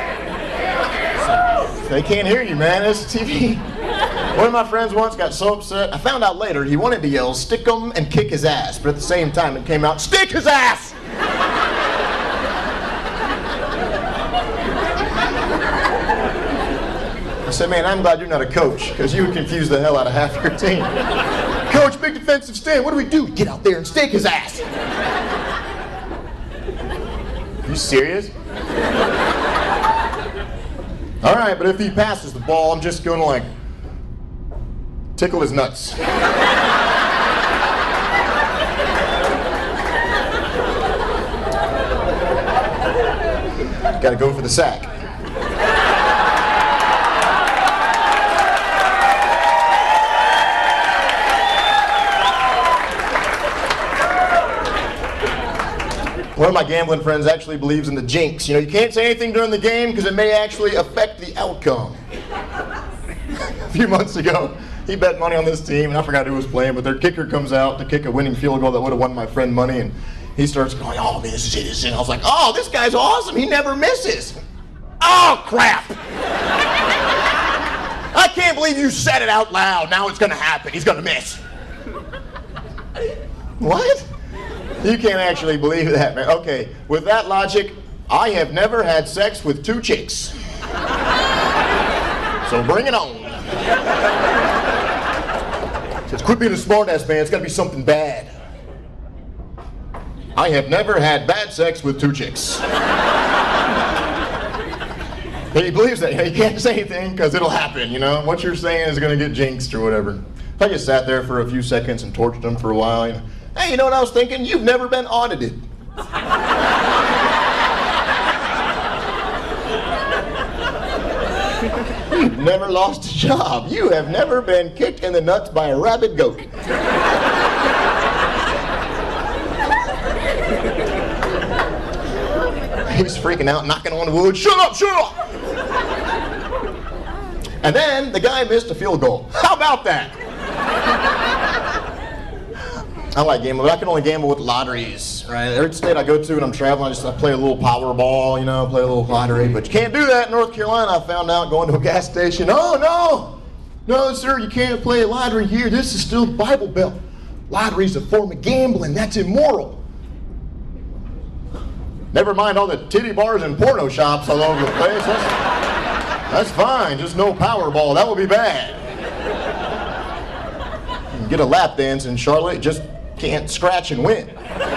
They can't hear you, man. It's TV. One of my friends once got so upset. I found out later he wanted to yell, stick him and kick his ass. But at the same time, it came out, stick his ass! I said, man, I'm glad you're not a coach, because you would confuse the hell out of half your team. Coach, big defensive stand, what do? Get out there and stake his ass. You serious? All right, but if he passes the ball, I'm just going to, like, tickle his nuts. Got to go for the sack. One of my gambling friends actually believes in the jinx. You know, you can't say anything during the game because it may actually affect the outcome. A few months ago, he bet money on this team, and I forgot who was playing, but their kicker comes out to kick a winning field goal that would have won my friend money, and he starts going, oh, man, this is it, this is it. I was like, oh, this guy's awesome. He never misses. Oh, crap. I can't believe you said it out loud. Now it's going to happen. He's going to miss. What? You can't actually believe that, man. Okay, with that logic, I have never had sex with 2 chicks. So bring it on. Says, quit being a smartass, man. It's got to be something bad. I have never had bad sex with 2 chicks. He believes that. He can't say anything because it'll happen, you know? What you're saying is going to get jinxed or whatever. If I just sat there for a few seconds and tortured him for a while, you know, hey, you know what I was thinking? You've never been audited. You've never lost a job. You have never been kicked in the nuts by a rabid goat. He's freaking out, knocking on wood. Shut up, shut up! And then the guy missed a field goal. How about that? I like gambling, but I can only gamble with lotteries, right? Every state I go to and I'm traveling, I play a little Powerball, you know, play a little lottery. But you can't do that in North Carolina. I found out going to a gas station. Oh, no, sir, you can't play a lottery here. This is still the Bible Belt. Lottery's a form of gambling. That's immoral. Never mind all the titty bars and porno shops all over the place. That's fine. Just no Powerball. That would be bad. You can get a lap dance in Charlotte. Just can't scratch and win.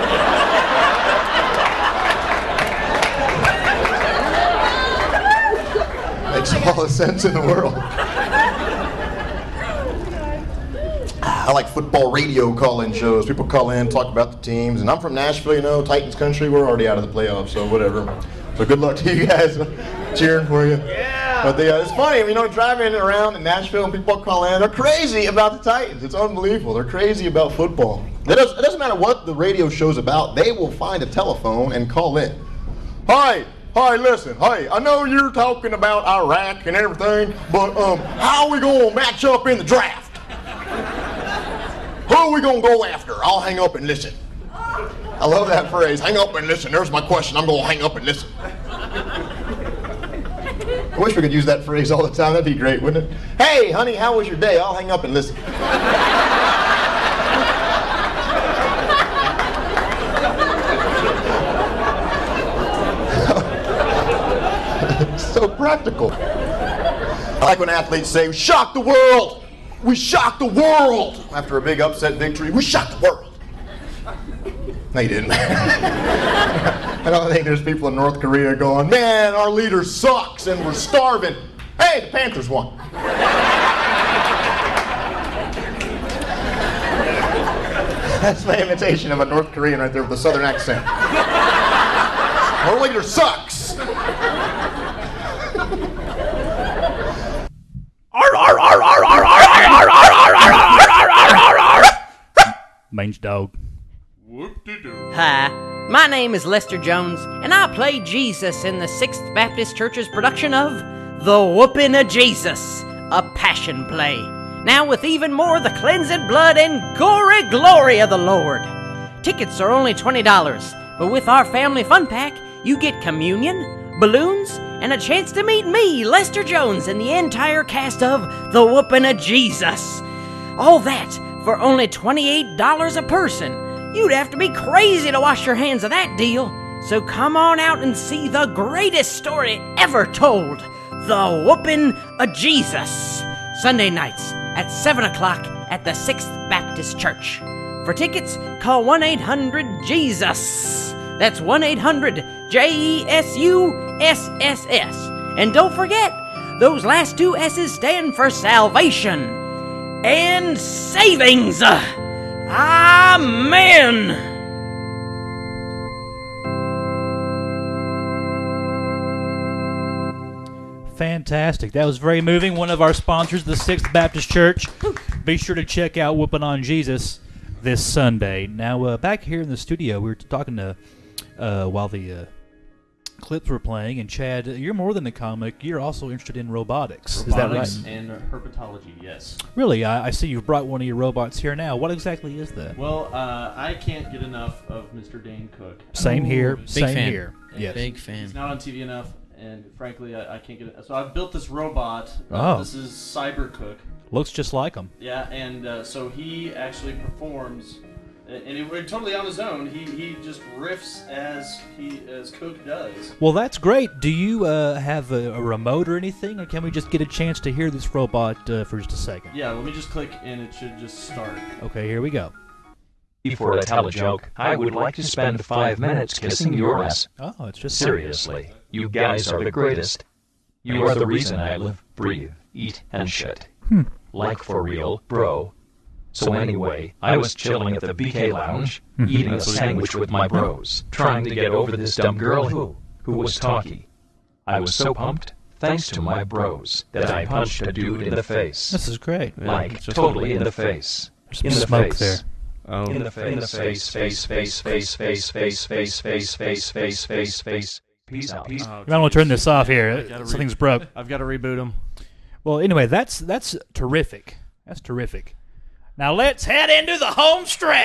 Makes all the sense in the world. I like football radio call-in shows. People call in, talk about the teams. And I'm from Nashville, you know, Titans country. We're already out of the playoffs, so whatever. So good luck to you guys. Cheering for you. Yeah. But it's funny, you know, driving around in Nashville and people call in. They're crazy about the Titans. It's unbelievable. They're crazy about football. It doesn't matter what the radio show's about. They will find a telephone and call in. Hi, listen. Hey, I know you're talking about Iraq and everything, but how are we going to match up in the draft? Who are we going to go after? I'll hang up and listen. I love that phrase. Hang up and listen. There's my question. I'm going to hang up and listen. I wish we could use that phrase all the time. That'd be great, wouldn't it? Hey, honey, how was your day? I'll hang up and listen. So practical. I like when athletes say, we shocked the world. We shocked the world. After a big upset victory, we shocked the world. No, you didn't. I don't think there's people in North Korea going, man, our leader sucks and we're starving. Hey, the Panthers won. That's my imitation of a North Korean right there with a southern accent. Our leader sucks. Mange dog. Hi, my name is Lester Jones, and I play Jesus in the 6th Baptist Church's production of The Whoopin' of Jesus, a passion play. Now with even more of the cleansed blood and gory glory of the Lord. Tickets are only $20, but with our family fun pack, you get communion, balloons, and a chance to meet me, Lester Jones, and the entire cast of The Whoopin' of Jesus. All that for only $28 a person. You'd have to be crazy to wash your hands of that deal. So come on out and see the greatest story ever told, The Whoopin' of Jesus. Sunday nights at 7 o'clock at the 6th Baptist Church. For tickets, call 1-800-JESUS. That's 1-800-JESUSSS. And don't forget, those last 2 S's stand for salvation and savings. Amen. Fantastic. That was very moving. One of our sponsors, the Sixth Baptist Church. Be sure to check out Whoopin' on Jesus this Sunday. Now, back here in the studio, we were talking to while the clips were playing, and Chad, you're more than a comic. You're also interested in robotics. Is that right? And herpetology, yes. Really? I see you've brought one of your robots here now. What exactly is that? Well, I can't get enough of Mr. Dane Cook. Same here. Big Same fan. here. Yes. Big fan. He's not on TV enough, and frankly, I can't get it. So I've built this robot. Oh. This is Cyber Cook. Looks just like him. Yeah, and so he actually performs, and we're totally on his own. He just riffs as Cook does. Well, that's great. Do you have a remote or anything, or can we just get a chance to hear this robot for just a second? Yeah, let me just click, and it should just start. Okay, here we go. Before I tell a joke, I would like to spend 5 minutes kissing your ass. Oh, it's just seriously. You guys are the greatest. You are the reason I live, breathe, eat, and shit. Like for real, bro. So anyway, I was chilling at the BK Lounge, eating a sandwich with my bros, trying to get over this dumb girl who was talky. I was so pumped, thanks to my bros, that I punched a dude in the face. This is great. Like, totally in the face. There's some In the smoke face. there. Oh. In the face, face. Peace out, peace. You might want to turn this off here. Something's broke. I've got to reboot him. Well, anyway, that's terrific. That's terrific. Now let's head into the home stretch.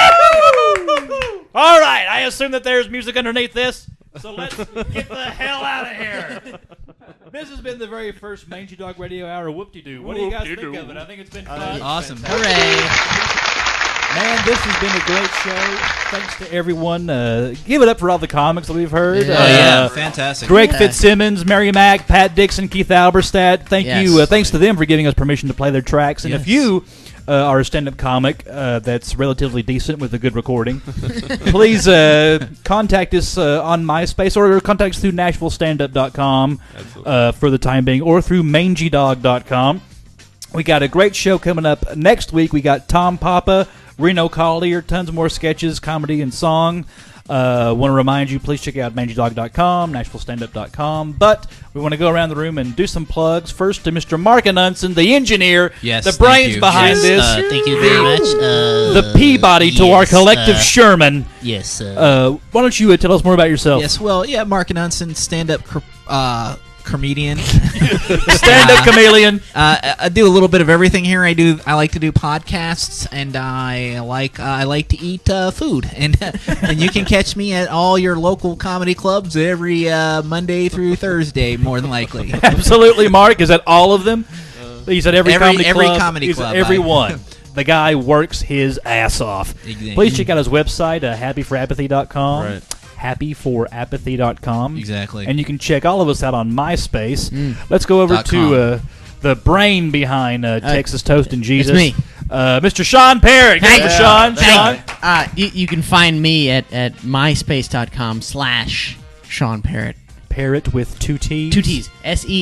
All right, I assume that there's music underneath this, so let's get the hell out of here. This has been the very first Mangy Dog Radio Hour Whoop-de-doo. What do you guys think of it? I think it's been fun. Awesome. Hooray. Man, this has been a great show. Thanks to everyone. Give it up for all the comics that we've heard. Fantastic. Greg Fitzsimmons, Mary Mack, Pat Dixon, Keith Alberstadt. Thank you. Thanks to them for giving us permission to play their tracks. And if you are a stand-up comic that's relatively decent with a good recording, please contact us on MySpace or contact us through NashvilleStandup.com for the time being, or through MangyDog.com. We got a great show coming up next week. We got Tom Papa, Reno Collier, tons more sketches, comedy, and song. Want to remind you, please check out MangyDog.com, NashvilleStandup.com. But we want to go around the room and do some plugs. First to Mr. Mark Anunson, the engineer, the brains behind this. Thank you very much. The Peabody to our collective Sherman. Yes. Why don't you tell us more about yourself? Yes, well, yeah, Mark Anunson, stand-up comedian. Stand-up chameleon. I do a little bit of everything here. I like to do podcasts, and I like to eat food. And you can catch me at all your local comedy clubs every Monday through Thursday, more than likely. Absolutely, Mark. Is that all of them? He said every comedy club. Every comedy club. Every one. The guy works his ass off. Exactly. Please check out his website, happyforapathy.com. Right. happyforapathy.com. Exactly. And you can check all of us out on MySpace. Let's go over to the brain behind Texas Toast and Jesus. It's me. Mr. Sean Parrott. Hey, Sean. You can find me at myspace.com/Sean Parrott. Parrott with 2 T's? 2 T's.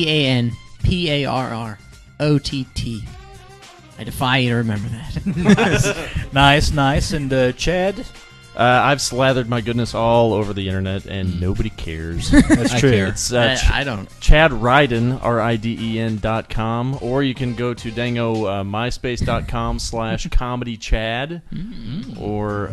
SeanParrott. I defy you to remember that. Nice. And Chad? I've slathered my goodness all over the internet, and nobody cares. That's true. It's, I don't. Chad Ryden, RIDEN.com, or you can go to myspace.com/comedychad, or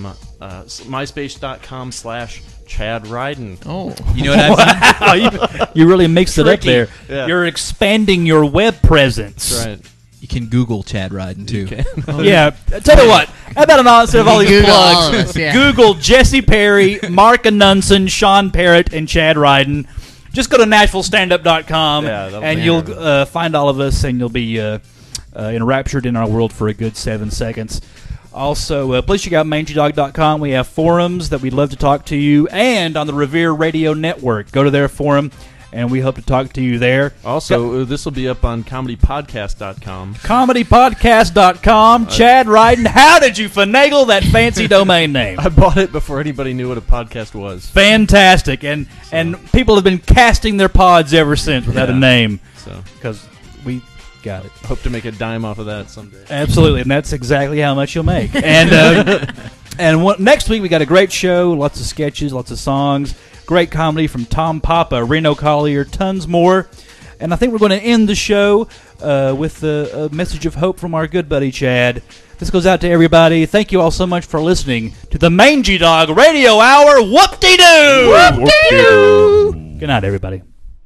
myspace.com/Chad Ryden. Oh, you know what I've wow, you really mixed it up there. Yeah. You're expanding your web presence. That's right. You can Google Chad Ryden, too. Yeah. Tell you what. How about instead of all these Google plugs, all of us, yeah. Google Jesse Perry, Mark Anunson, Sean Parrott, and Chad Ryden. Just go to NashvilleStandup.com, and you'll find all of us, and you'll be enraptured in our world for a good 7 seconds. Also, please check out MangyDog.com. We have forums that we'd love to talk to you, and on the Revere Radio Network. Go to their forum, and we hope to talk to you there. Also, this will be up on ComedyPodcast.com. ComedyPodcast.com. Chad Ryden, how did you finagle that fancy domain name? I bought it before anybody knew what a podcast was. Fantastic. And people have been casting their pods ever since without a name. Because we got it. Hope to make a dime off of that someday. Absolutely, and that's exactly how much you'll make. And next week we got a great show, lots of sketches, lots of songs, great comedy from Tom Papa, Reno Collier, tons more. And I think we're going to end the show with a message of hope from our good buddy Chad. This goes out to everybody. Thank you all so much for listening to the Mangy Dog Radio Hour. Whoop-de-doo! Whoop-de-doo! Good night, everybody.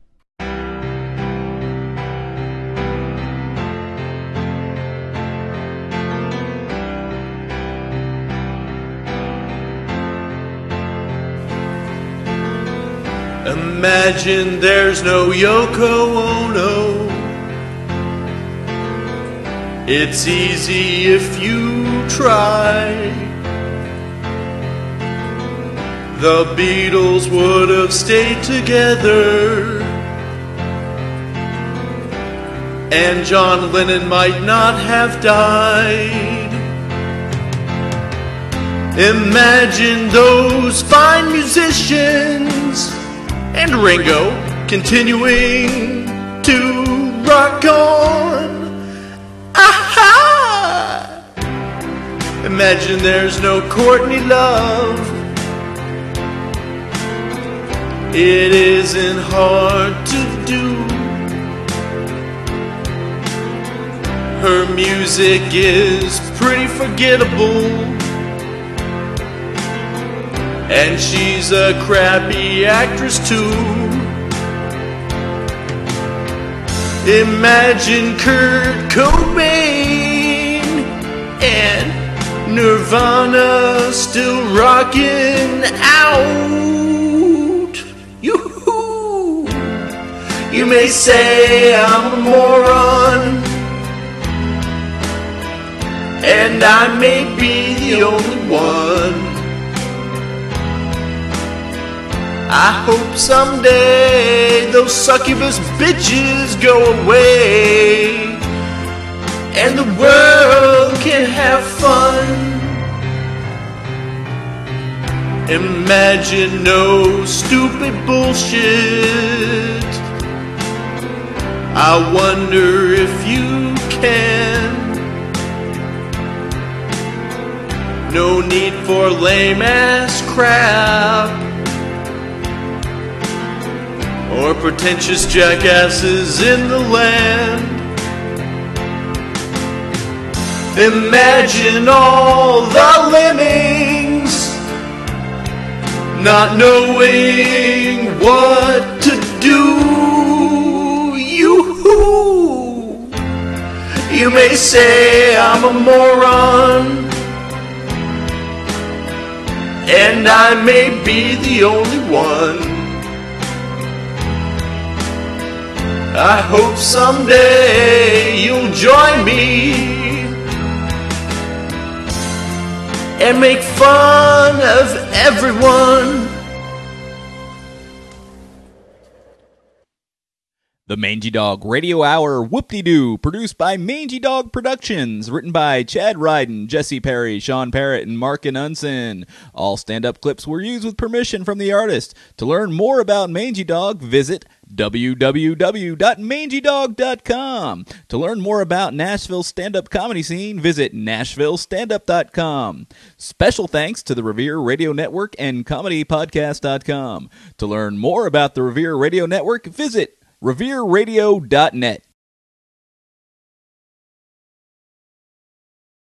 Imagine there's no Yoko Ono. It's easy if you try. The Beatles would have stayed together, and John Lennon might not have died. Imagine those fine musicians and Ringo continuing to rock on. Aha! Imagine there's no Courtney Love. It isn't hard to do. Her music is pretty forgettable, and she's a crappy actress too. Imagine Kurt Cobain and Nirvana still rocking out. Yoo-hoo! You may say I'm a moron, and I may be the only one. I hope someday those succubus bitches go away and the world can have fun. Imagine no stupid bullshit. I wonder if you can. No need for lame ass crap or pretentious jackasses in the land. Imagine all the lemmings not knowing what to do. You may say I'm a moron, and I may be the only one. I hope someday you'll join me and make fun of everyone. The Mangy Dog Radio Hour Whoop-de-Doo, produced by Mangy Dog Productions, written by Chad Ryden, Jesse Perry, Sean Parrott, and Mark Unson. All stand-up clips were used with permission from the artist. To learn more about Mangy Dog, visit www.mangydog.com. To learn more about Nashville's stand-up comedy scene, visit nashvillestandup.com. Special thanks to the Revere Radio Network and comedypodcast.com. To learn more about the Revere Radio Network, visit revereradio.net.